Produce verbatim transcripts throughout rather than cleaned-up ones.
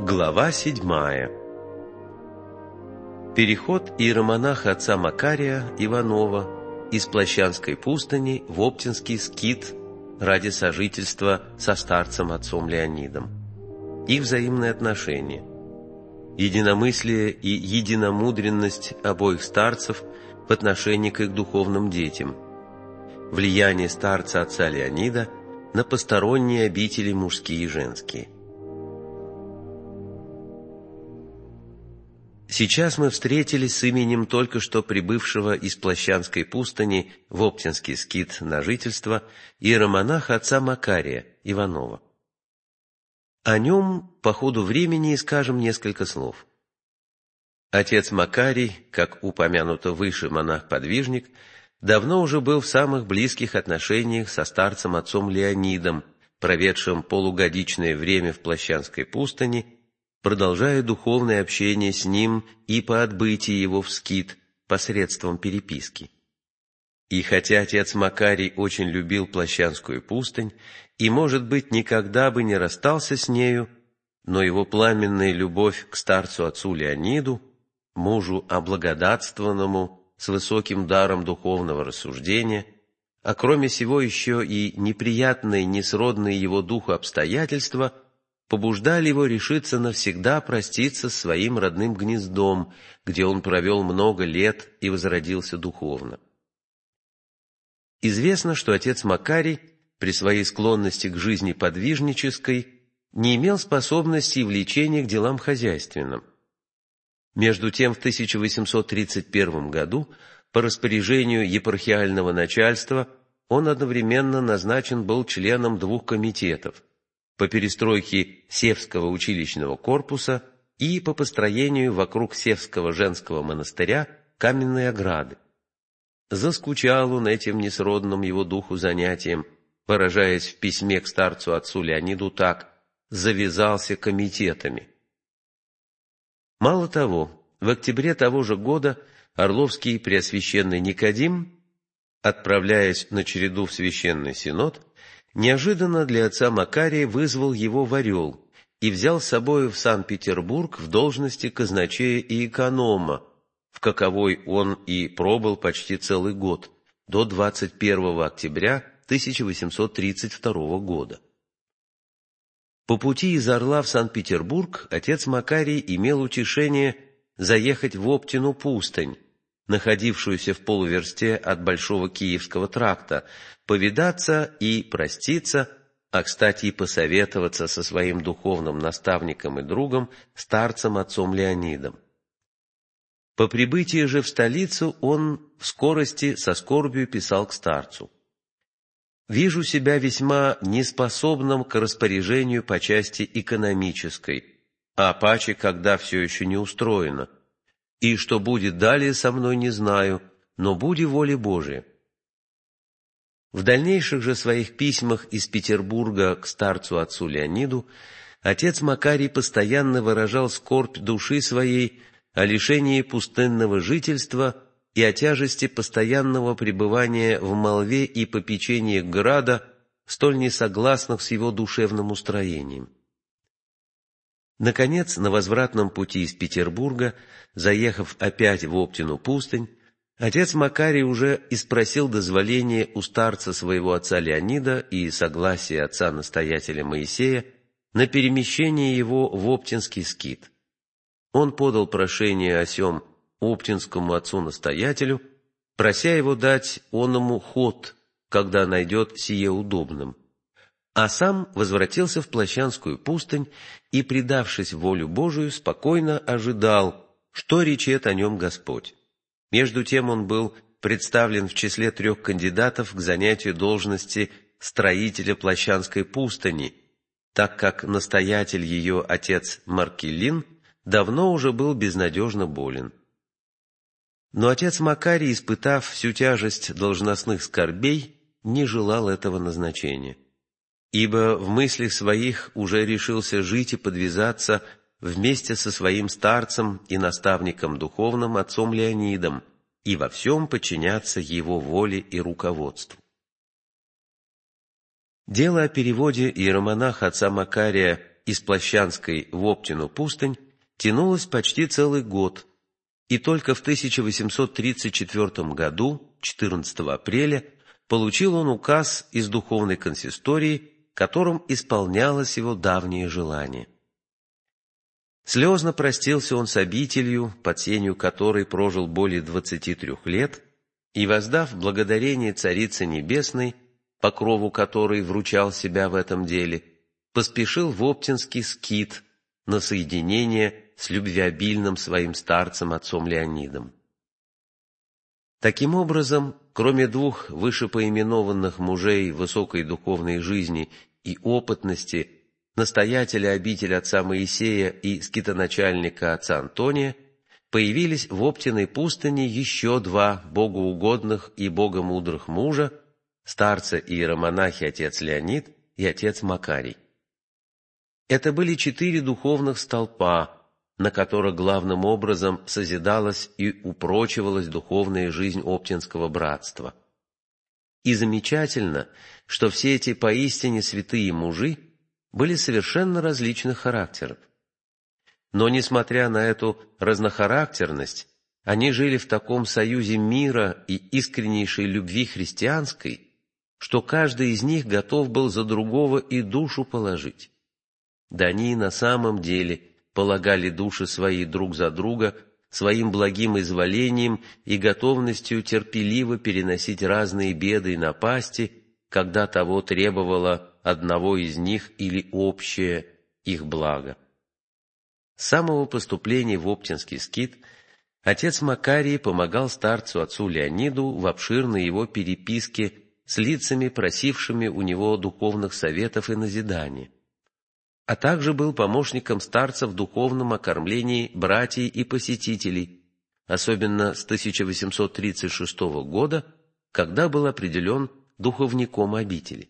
Глава седьмая. Переход иеромонаха отца Макария Иванова из Плащанской пустыни в Оптинский скит ради сожительства со старцем отцом Леонидом. Их взаимные отношения. Единомыслие и единомудренность обоих старцев в отношении к их духовным детям. Влияние старца отца Леонида на посторонние обители мужские и женские. Сейчас мы встретились с именем только что прибывшего из Плащанской пустыни в Оптинский скит на жительство иеромонаха отца Макария Иванова. О нем по ходу времени скажем несколько слов. Отец Макарий, как упомянуто выше монах-подвижник, давно уже был в самых близких отношениях со старцем отцом Леонидом, проведшим полугодичное время в Плащанской пустыне, продолжая духовное общение с ним и по отбытии его в скит посредством переписки. И хотя отец Макарий очень любил Плащанскую пустынь и, может быть, никогда бы не расстался с нею, но его пламенная любовь к старцу отцу Леониду, мужу облагодатствованному с высоким даром духовного рассуждения, а кроме всего еще и неприятные, несродные его духу обстоятельства, побуждали его решиться навсегда проститься с своим родным гнездом, где он провел много лет и возродился духовно. Известно, что отец Макарий при своей склонности к жизни подвижнической не имел способности и влечения к делам хозяйственным. Между тем, в тысяча восемьсот тридцать первом году по распоряжению епархиального начальства он одновременно назначен был членом двух комитетов по перестройке Севского училищного корпуса и по построению вокруг Севского женского монастыря каменной ограды. Заскучал он этим несродным его духу занятием, выражаясь в письме к старцу отцу Леониду так: «завязался комитетами». Мало того, в октябре того же года Орловский преосвященный Никодим, отправляясь на череду в священный синод, неожиданно для отца Макария вызвал его в Орел и взял с собой в Санкт-Петербург в должности казначея и эконома, в каковой он и пробыл почти целый год, до двадцать первого октября тысяча восемьсот тридцать второго года. По пути из Орла в Санкт-Петербург отец Макарий имел утешение заехать в Оптину пустынь, находившуюся в полуверсте от Большого Киевского тракта, повидаться и проститься, а, кстати, и посоветоваться со своим духовным наставником и другом, старцем отцом Леонидом. По прибытии же в столицу он в скорости со скорбью писал к старцу: «Вижу себя весьма неспособным к распоряжению по части экономической, а паче, когда все еще не устроено. И что будет далее со мной, не знаю, но буди воля Божия». В дальнейших же своих письмах из Петербурга к старцу отцу Леониду отец Макарий постоянно выражал скорбь души своей о лишении пустынного жительства и о тяжести постоянного пребывания в молве и попечении града, столь несогласных с его душевным устроением. Наконец, на возвратном пути из Петербурга, заехав опять в Оптину пустынь, отец Макарий уже и спросил дозволения у старца своего отца Леонида и согласия отца-настоятеля Моисея на перемещение его в Оптинский скит. Он подал прошение о сем оптинскому отцу-настоятелю, прося его дать оному ход, когда найдет сие удобным, а сам возвратился в Плащанскую пустынь и, предавшись волю Божию, спокойно ожидал, что речет о нем Господь. Между тем он был представлен в числе трех кандидатов к занятию должности строителя Плащанской пустыни, так как настоятель ее отец Маркелин давно уже был безнадежно болен. Но отец Макарий, испытав всю тяжесть должностных скорбей, не желал этого назначения, ибо в мыслях своих уже решился жить и подвязаться вместе со своим старцем и наставником духовным отцом Леонидом и во всем подчиняться его воле и руководству. Дело о переводе иеромонаха отца Макария из Плащанской в Оптину пустынь тянулась почти целый год, и только в тысяча восемьсот тридцать четвёртом году, четырнадцатого апреля, получил он указ из духовной консистории, которым исполнялось его давнее желание. Слезно простился он с обителью, под сенью которой прожил более двадцати трех лет, и, воздав благодарение Царице Небесной, покрову которой вручал себя в этом деле, поспешил в Оптинский скит на соединение с любвеобильным своим старцем отцом Леонидом. Таким образом, кроме двух вышепоименованных мужей высокой духовной жизни и опытности, настоятеля обители отца Моисея и скитоначальника отца Антония, появились в Оптиной пустыне еще два богоугодных и богомудрых мужа, старца и иеромонахи отец Леонид и отец Макарий. Это были четыре духовных столпа, на которых главным образом созидалась и упрочивалась духовная жизнь Оптинского братства. И замечательно, что все эти поистине святые мужи были совершенно различных характеров. Но, несмотря на эту разнохарактерность, они жили в таком союзе мира и искреннейшей любви христианской, что каждый из них готов был за другого и душу положить. Да они и на самом деле полагали души свои друг за друга своим благим изволением и готовностью терпеливо переносить разные беды и напасти, когда того требовало одного из них или общее их благо. С самого поступления в Оптинский скит отец Макарий помогал старцу отцу Леониду в обширной его переписке с лицами, просившими у него духовных советов и назидания, а также был помощником старца в духовном окормлении братьев и посетителей, особенно с тысяча восемьсот тридцать шестого года, когда был определен духовником обители.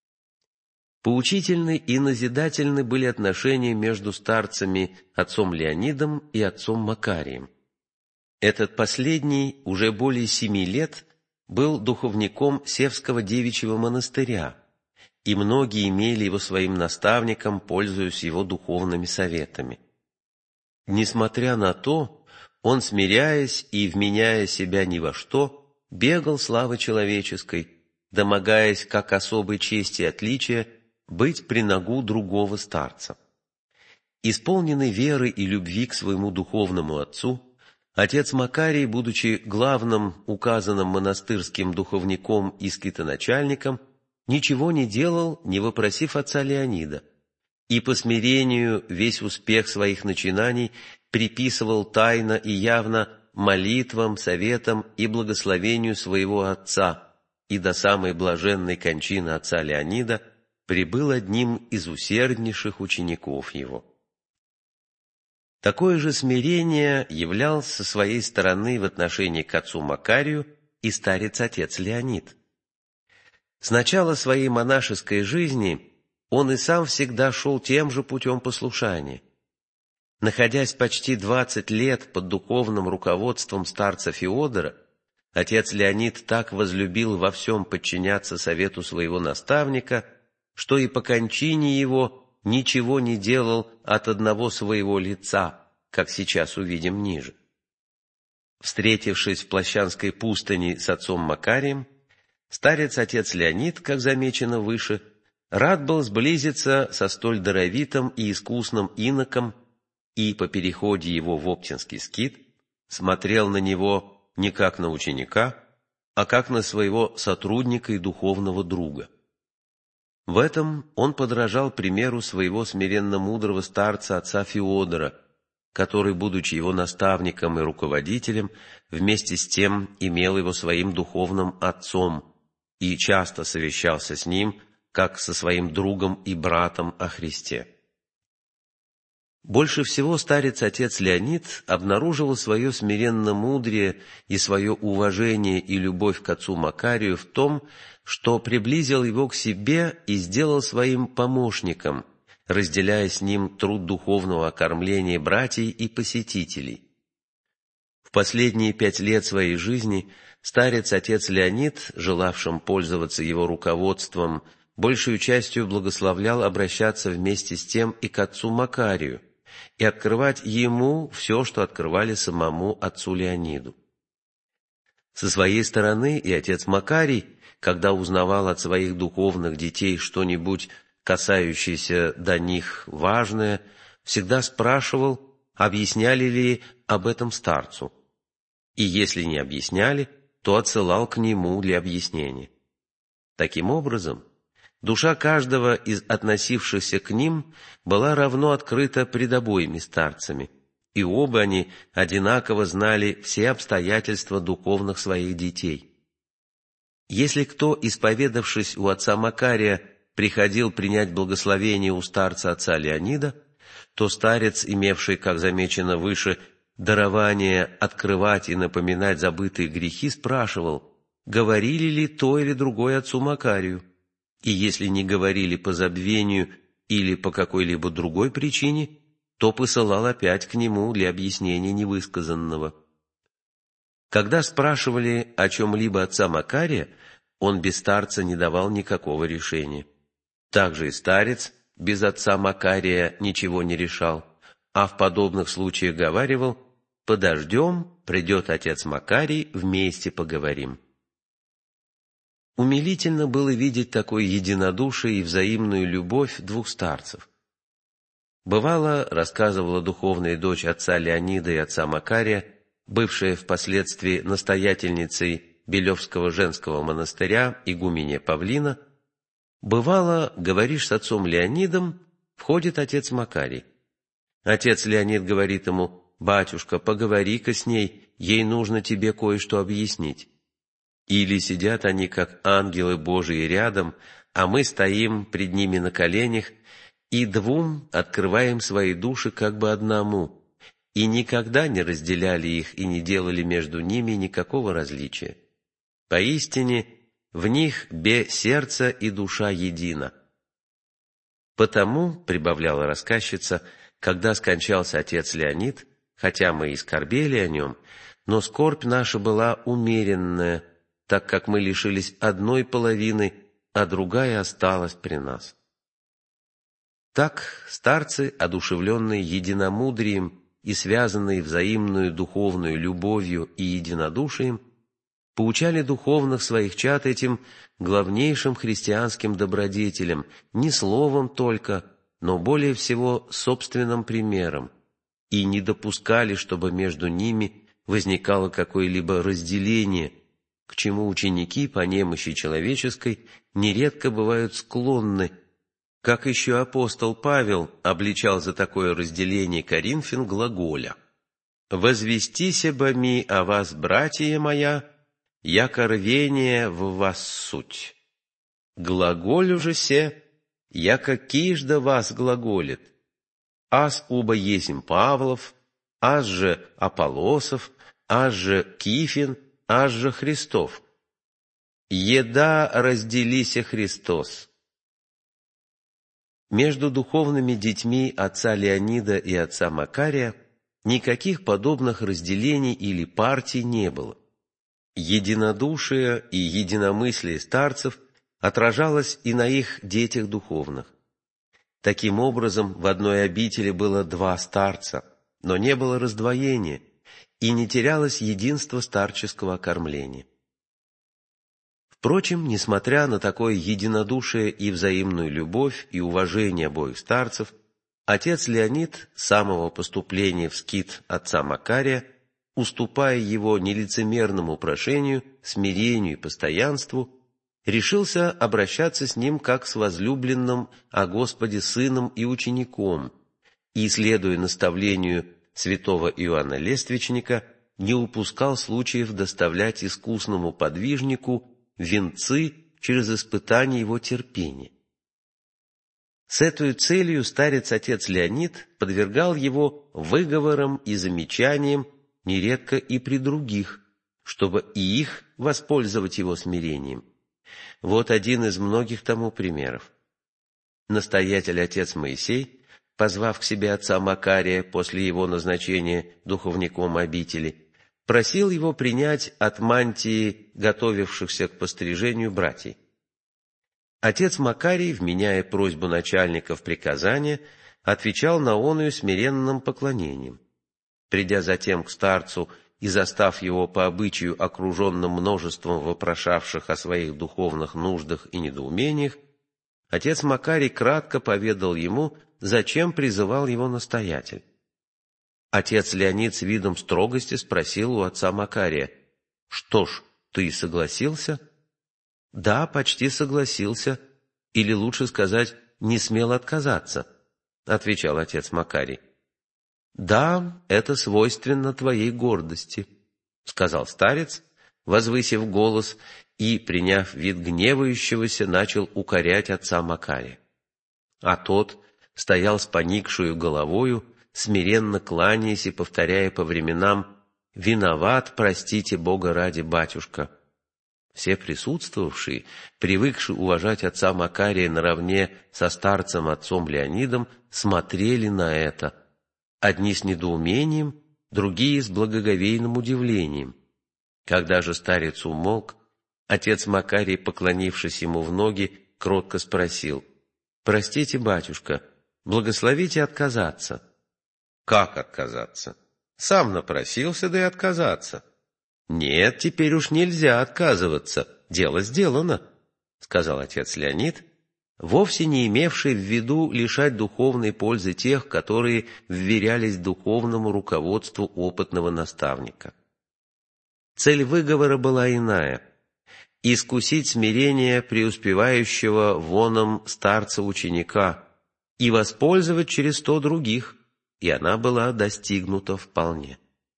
Поучительны и назидательны были отношения между старцами отцом Леонидом и отцом Макарием. Этот последний уже более семи лет был духовником Севского девичьего монастыря, и многие имели его своим наставником, пользуясь его духовными советами. Несмотря на то, он, смиряясь и вменяя себя ни во что, бегал славы человеческой, домогаясь как особой чести и отличия быть при ногу другого старца. Исполненный веры и любви к своему духовному отцу, отец Макарий, будучи главным указанным монастырским духовником и скитоначальником, ничего не делал, не вопросив отца Леонида, и по смирению весь успех своих начинаний приписывал тайно и явно молитвам, советам и благословению своего отца, и до самой блаженной кончины отца Леонида прибыл одним из усерднейших учеников его. Такое же смирение являл со своей стороны в отношении к отцу Макарию и старец-отец Леонид. С начала своей монашеской жизни он и сам всегда шел тем же путем послушания. Находясь почти двадцать лет под духовным руководством старца Феодора, отец Леонид так возлюбил во всем подчиняться совету своего наставника, что и по кончине его ничего не делал от одного своего лица, как сейчас увидим ниже. Встретившись в Плащанской пустыне с отцом Макарием, старец-отец Леонид, как замечено выше, рад был сблизиться со столь даровитым и искусным иноком, и по переходе его в Оптинский скит смотрел на него не как на ученика, а как на своего сотрудника и духовного друга. В этом он подражал примеру своего смиренно-мудрого старца отца Феодора, который, будучи его наставником и руководителем, вместе с тем имел его своим духовным отцом и часто совещался с ним, как со своим другом и братом о Христе. Больше всего старец-отец Леонид обнаруживал свое смиренно-мудрее и свое уважение и любовь к отцу Макарию в том, что приблизил его к себе и сделал своим помощником, разделяя с ним труд духовного окормления братьев и посетителей. В последние пять лет своей жизни старец-отец Леонид, желавшим пользоваться его руководством большую частью благословлял обращаться вместе с тем и к отцу Макарию, и открывать ему все, что открывали самому отцу Леониду. Со своей стороны и отец Макарий, когда узнавал от своих духовных детей что-нибудь, касающееся до них важное, всегда спрашивал, объясняли ли об этом старцу, и если не объясняли, то отсылал к нему для объяснения. Таким образом, душа каждого из относившихся к ним была равно открыта пред обоими старцами, и оба они одинаково знали все обстоятельства духовных своих детей. Если кто, исповедавшись у отца Макария, приходил принять благословение у старца отца Леонида, то старец, имевший, как замечено выше, дарование открывать и напоминать забытые грехи, спрашивал, говорили ли то или другое отцу Макарию, и если не говорили по забвению или по какой-либо другой причине, то посылал опять к нему для объяснения невысказанного. Когда спрашивали о чем-либо отца Макария, он без старца не давал никакого решения. Также и старец без отца Макария ничего не решал, а в подобных случаях говаривал: «Подождем, придет отец Макарий, вместе поговорим». Умилительно было видеть такое единодушие и взаимную любовь двух старцев. Бывало, рассказывала духовная дочь отца Леонида и отца Макария, бывшая впоследствии настоятельницей Белевского женского монастыря игуменья Павлина, бывало, говоришь с отцом Леонидом, входит отец Макарий. Отец Леонид говорит ему: «Батюшка, поговори-ка с ней, ей нужно тебе кое-что объяснить». Или сидят они, как ангелы Божии, рядом, а мы стоим пред ними на коленях, и двум открываем свои души как бы одному, и никогда не разделяли их и не делали между ними никакого различия. Поистине, в них бе сердце и душа едина. Потому, прибавляла рассказчица, когда скончался отец Леонид, хотя мы и скорбели о нем, но скорбь наша была умеренная, так как мы лишились одной половины, а другая осталась при нас. Так старцы, одушевленные единомудрием и связанные взаимную духовную любовью и единодушием, поучали духовных своих чад этим главнейшим христианским добродетелям не словом только, но более всего собственным примером, и не допускали, чтобы между ними возникало какое-либо разделение, к чему ученики по немощи человеческой нередко бывают склонны, как еще апостол Павел обличал за такое разделение коринфян глаголя: «Возвестися бы ми о вас, братья моя, яко рвение в вас суть. Глаголю же се, яко кижда вас глаголит. Аз уба есмь Павлов, аз же Аполосов, аз же Кифин, аз же Христов. Еда разделися Христос». Между духовными детьми отца Леонида и отца Макария никаких подобных разделений или партий не было. Единодушие и единомыслие старцев отражалось и на их детях духовных. Таким образом, в одной обители было два старца, но не было раздвоения, и не терялось единство старческого окормления. Впрочем, несмотря на такое единодушие и взаимную любовь и уважение обоих старцев, отец Леонид с самого поступления в скит отца Макария, уступая его нелицемерному прошению, смирению и постоянству, решился обращаться с ним как с возлюбленным о Господе сыном и учеником, и, следуя наставлению святого Иоанна Лествичника, не упускал случаев доставлять искусному подвижнику венцы через испытание его терпения. С этой целью старец-отец Леонид подвергал его выговорам и замечаниям нередко и при других, чтобы и их воспользовать его смирением. Вот один из многих тому примеров. Настоятель отец Моисей, позвав к себе отца Макария после его назначения духовником обители, просил его принять от мантии готовившихся к пострижению братьев. Отец Макарий, вменяя просьбу начальника в приказание, отвечал на оную смиренным поклонением. Придя затем к старцу и застав его по обычаю окруженным множеством вопрошавших о своих духовных нуждах и недоумениях, отец Макарий кратко поведал ему, зачем призывал его настоятель. Отец Леонид с видом строгости спросил у отца Макария: «Что ж, ты согласился?» «Да, почти согласился, или лучше сказать, не смел отказаться», — отвечал отец Макарий. «Да, это свойственно твоей гордости», — сказал старец, возвысив голос, и, приняв вид гневающегося, начал укорять отца Макария. А тот стоял с поникшую головою, смиренно кланяясь и повторяя по временам: «Виноват, простите Бога ради, батюшка». Все присутствовавшие, привыкшие уважать отца Макария наравне со старцем отцом Леонидом, смотрели на это, одни с недоумением, другие с благоговейным удивлением. Когда же старец умолк, отец Макарий, поклонившись ему в ноги, кротко спросил: «Простите, батюшка, благословите отказаться». «Как отказаться? Сам напросился, да и отказаться». «Нет, теперь уж нельзя отказываться, дело сделано», — сказал отец Леонид, вовсе не имевший в виду лишать духовной пользы тех, которые вверялись духовному руководству опытного наставника. Цель выговора была иная — искусить смирение преуспевающего воном старца-ученика и воспользовать через сто других, и она была достигнута вполне.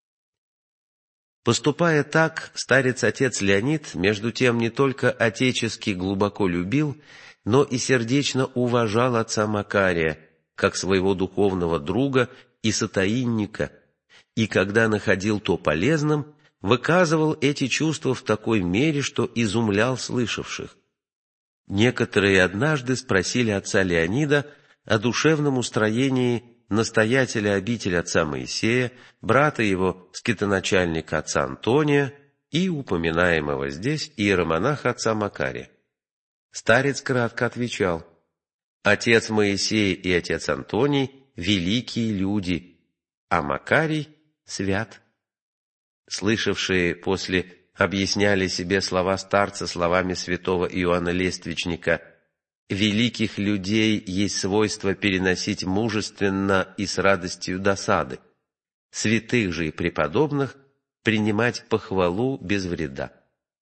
Поступая так, старец-отец Леонид, между тем, не только отечески глубоко любил, но и сердечно уважал отца Макария, как своего духовного друга и сотаинника, и когда находил то полезным, выказывал эти чувства в такой мере, что изумлял слышавших. Некоторые однажды спросили отца Леонида о душевном устроении настоятеля обители отца Моисея, брата его, скитоначальника отца Антония и упоминаемого здесь иеромонаха отца Макария. Старец кратко отвечал: «Отец Моисей и отец Антоний — великие люди, а Макарий — свят». Слышавшие после объясняли себе слова старца словами святого Иоанна Лествичника: «Великих людей есть свойство переносить мужественно и с радостью досады, святых же и преподобных принимать похвалу без вреда».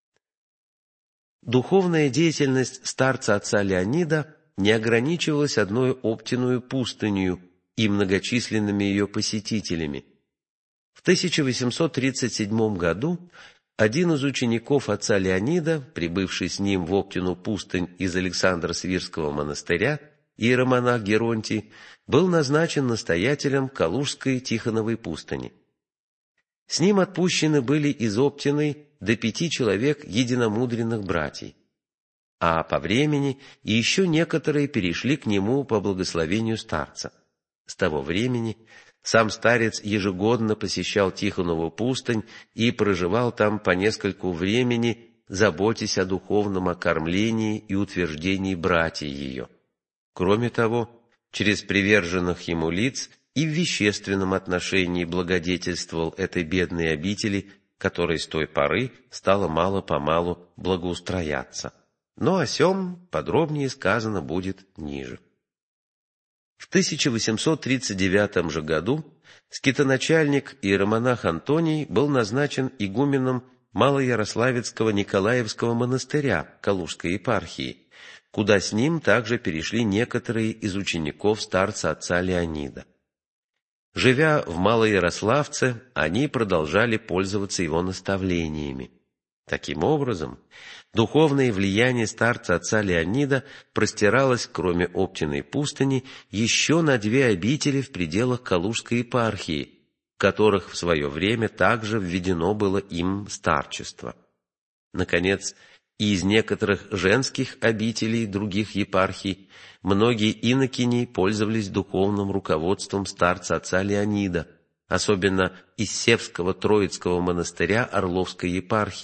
Духовная деятельность старца отца Леонида не ограничивалась одной Оптиною пустынью и многочисленными ее посетителями. В тысяча восемьсот тридцать седьмом году один из учеников отца Леонида, прибывший с ним в Оптину пустынь из Александро-Свирского монастыря, иеромонах Геронтий, был назначен настоятелем Калужской Тихоновой пустыни. С ним отпущены были из Оптиной до пяти человек единомудренных братьев, а по времени и еще некоторые перешли к нему по благословению старца. С того времени сам старец ежегодно посещал Тихонову пустынь и проживал там по нескольку времени, заботясь о духовном окормлении и утверждении братьев ее. Кроме того, через приверженных ему лиц и в вещественном отношении благодетельствовал этой бедной обители, которой с той поры стало мало-помалу благоустрояться. Но о сем подробнее сказано будет ниже. В тысяча восемьсот тридцать девятом же году скитоначальник иеромонах Антоний был назначен игуменом Малоярославецкого Николаевского монастыря Калужской епархии, куда с ним также перешли некоторые из учеников старца отца Леонида. Живя в Малоярославце, они продолжали пользоваться его наставлениями. Таким образом, духовное влияние старца отца Леонида простиралось, кроме Оптиной пустыни, еще на две обители в пределах Калужской епархии, в которых в свое время также введено было им старчество. Наконец, и из некоторых женских обителей других епархий многие инокини пользовались духовным руководством старца отца Леонида, особенно из Севского Троицкого монастыря Орловской епархии,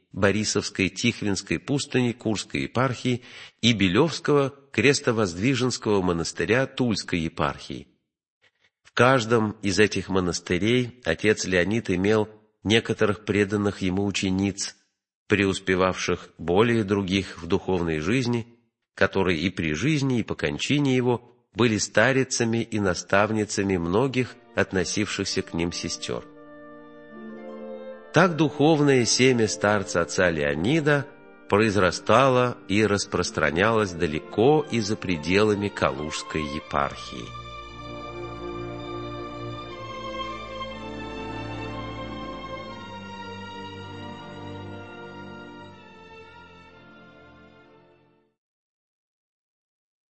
Борисовской Тихвинской пустыни Курской епархии и Белевского Крестовоздвиженского монастыря Тульской епархии. В каждом из этих монастырей отец Леонид имел некоторых преданных ему учениц, преуспевавших более других в духовной жизни, которые и при жизни, и по кончине его были старицами и наставницами многих относившихся к ним сестер. Так духовное семя старца отца Леонида произрастало и распространялось далеко и за пределами Калужской епархии.